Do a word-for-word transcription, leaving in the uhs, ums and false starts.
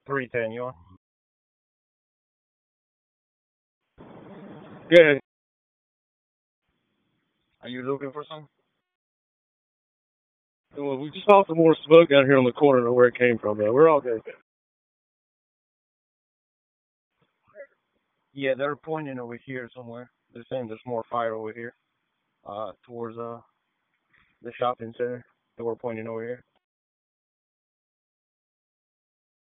three ten, you on? Good. Are you looking for something? Well, we just saw some more smoke down here on the corner of where it came from, though. We're all good. Yeah, they're pointing over here somewhere. They're saying there's more fire over here, uh, towards uh the shopping center. They were pointing over here.